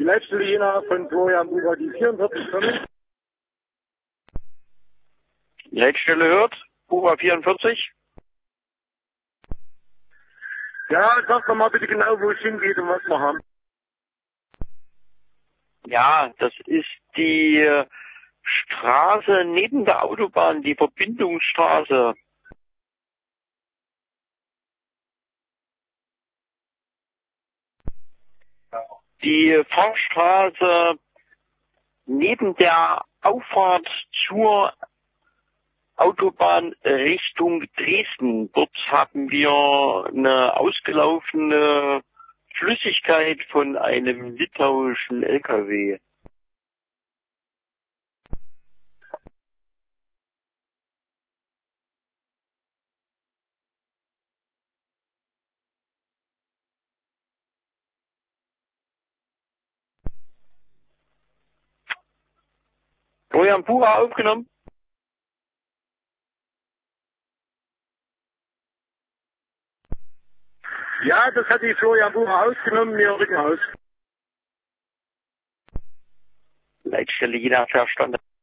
Leitstelle Jena von Florian Bucher, die 44 kommen. Leitstelle hört, Bucher 44. Ja, sag doch mal bitte genau, wo es hingeht und was wir haben. Ja, das ist die Straße neben der Autobahn, die Verbindungsstraße. Die Fahrstraße neben der Auffahrt zur Autobahn Richtung Dresden. Dort haben wir eine ausgelaufene Flüssigkeit von einem litauischen LKW. Florian Bucher aufgenommen. Ja, das hat die Florian Bucher ausgenommen, wir rücken aus. Leitstelle Jena verstanden.